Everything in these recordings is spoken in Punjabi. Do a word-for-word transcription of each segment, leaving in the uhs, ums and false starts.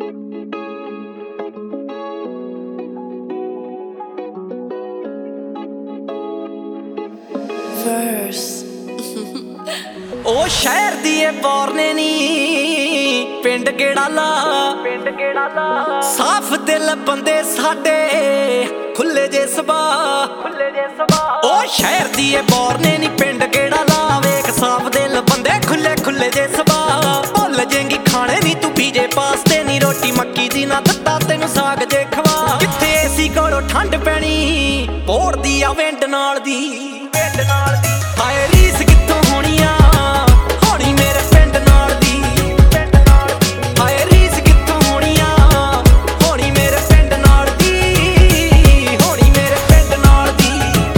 ਉਹ ਸ਼ਹਿਰ ਦੀ ਏ ਬੋਰਨੇ ਨੀ ਪਿੰਡ ਗੇੜਾ ਲਾ ਪਿੰਡ ਗੇੜਾ ਲਾ ਸਾਫ ਦਿਲ ਬੰਦੇ ਸਾਡੇ ਖੁੱਲੇ ਜੇ ਸੁਭਾਅ ਖੁੱਲੇ ਜੇ ਸੁਭਾਅ ਉਹ ਸ਼ਹਿਰ ਦੀ ਏ ਬੋਰਨੇ ਨੀ ਪਿੰਡ ਗੇੜਾ ਲਾ ਵੇਖ ਸਾਫ ਦਿਲ ਬੰਦੇ ਖੁੱਲੇ ਖੁੱਲੇ ਜੇ ਸੁਭਾਅ ਭੁੱਲ ਜੇਂਗੀ ਖਾਣੇ ਨੀ ਤੂੰ ਪੀਜੇ ਪਾਸਤੇ ਨੀ ਰੋਟੀ ਮੱਕੀ ਦੀ ਨਾ ਦਿੱਤਾ ਤੈਨੂੰ ਸਾਗ ਜੇ ਖਵਾ ਕਿੱਥੇ ਏਸੀ ਕੋਲੋਂ ਠੰਡ ਪੈਣੀ ਪੋੜਦੀ ਆ ਵਿੰਡ ਨਾਲ ਦੀ ਵਿੰਡ ਨਾਲ ਦੀ ਹਾਏ ਰੀਸ ਕਿੱਥੋਂ ਹੋਣੀ ਆ ਹੋਣੀ ਮੇਰੇ ਪਿੰਡ ਨਾਲ ਦੀ ਪਿੰਡ ਨਾਲ ਦੀ ਹਾਏ ਰੀਸ ਕਿੱਥੋਂ ਹੋਣੀ ਆ ਹੋਣੀ ਮੇਰੇ ਪਿੰਡ ਨਾਲ ਦੀ ਹੋਣੀ ਮੇਰੇ ਪਿੰਡ ਨਾਲ ਦੀ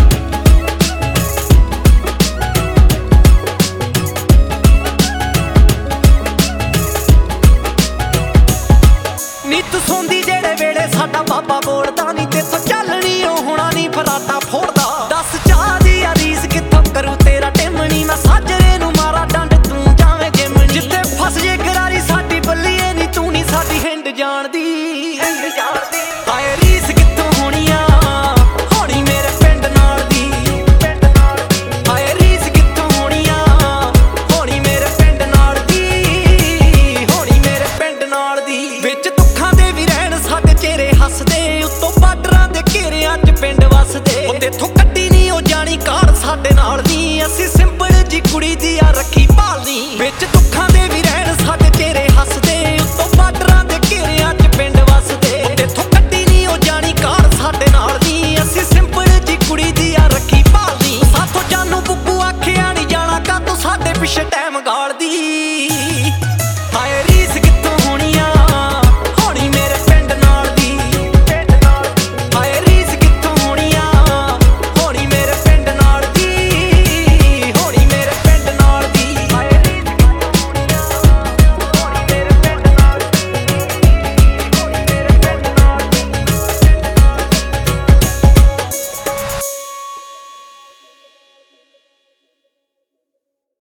ਨੀ ਤੂੰ ਸੌਂਦੀ ਜਿਹੜੇ ਵੇਲੇ ਸਾਡਾ ਬਾਬਾ ਬੋਲਦਾ ਨੀ ਤੇਥੋਂ ਚੱਲਣੀ ਉਹ ਹੋਣਾ ਨੀ ਫਰਾਟਾ ਫੋੜਦਾ ਦੱਸ ਚਾਹ ਦੀ ਆ ਰੀਸ ਕਿੱਥੋਂ ਕਰੂ ਤੇਰਾ ਟਿਮਣੀ ਮੈਂ ਸਾਜਰੇ ਨੂੰ ਮਾਰਾ ਡੰਡ ਤੂੰ ਜਾਵੇਂ ਜਿਮਣੀ ਜਿੱਥੇ ਫਸ ਜੇ ਗਰਾਰੀ ਸਾਡੀ ਬੱਲੀਏ ਨੀ ਤੂੰ ਨੀ ਸਾਡੀ ਹਿੰਡ ਜਾਣਦੀ ਹਿੰਡ ਜਾਣਦੀ ਹਾਏ ਰੀਸ ਕਿੱਥੋਂ ਹੋਣੀ ਆ ਹੋਣੀ ਮੇਰੇ ਪਿੰਡ ਨਾਲ ਦੀ ਪਿੰਡ ਨਾਲ ਦੀ ਹਾਏ ਰੀਸ ਕਿੱਥੋਂ ਹੋਣੀ ਆ ਹੋਣੀ ਮੇਰੇ ਪਿੰਡ ਨਾਲ ਦੀ ਹੋਣੀ ਮੇਰੇ ਪਿੰਡ ਨਾਲ ਦੀ ਵਿੱਚ ਦੁੱਖਾਂ ਦੇ ਵੀ ਰਹਿਣ ਸਾਡੇ ਚਿਹਰੇ ਹੱਸਦੇ ਉੱਤੋਂ ਬਾਰਡਰਾਂ ਦੇ ਘੇਰਿਆਂ 'ਚ ਪਿੰਡ ਵਸਦੇ ਉਹ ਤੇਥੋਂ ਕੱਢੀ ਨੀ ਉਹ ਜਾਣੀ ਕਾੜ ਸਾਡੇ ਨਾਲ ਦੀ ਅਸੀਂ ਸਿੰਪਲ ਜੀ ਕੁੜੀ ਦੀ ਆ ਰੱਖੀ ਭਾਲਦੀ ਵਿੱਚ ਦੁੱਖਾਂ ਦੇ ਵੀ ਰਹਿਣ